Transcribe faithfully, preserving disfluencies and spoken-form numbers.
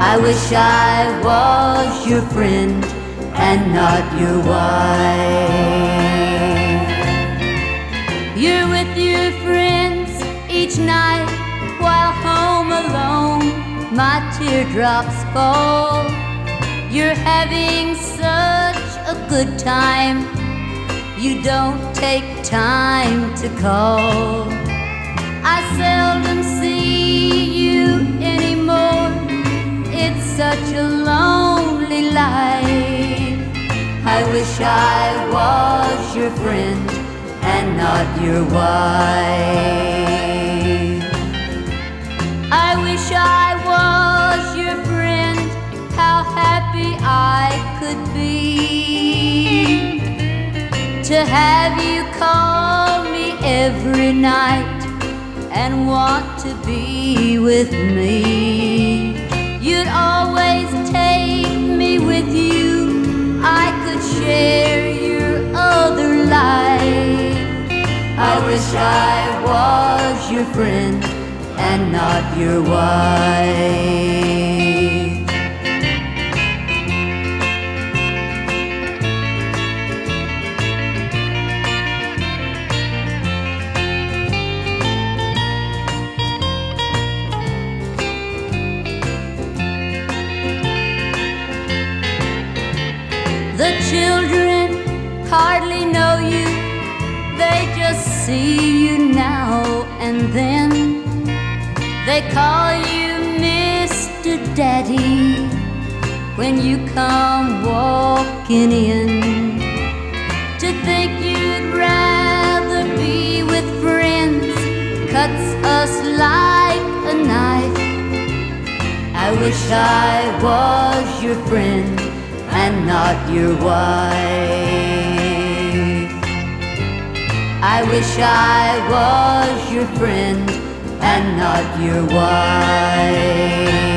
I wish I was your friend and not your wife. You're with your friends each night while home alone my teardrops fall. You're having such a good time, you don't take time to call. I seldom see you anymore, it's such a lonely life. I wish I was your friend and not your wife. I wish I was your friend, how happy I could be to have you call me every night and want to be with me. You'd always take me with you, I could share your other life. I wish I was your friend and not your wife. The children hardly know you, they just see you now and then. They call you Mister Daddy when you come walking in. To think you'd rather be with friends cuts us like a knife. I wish I was your friend and not your wife. I wish I was your friend and not your wife.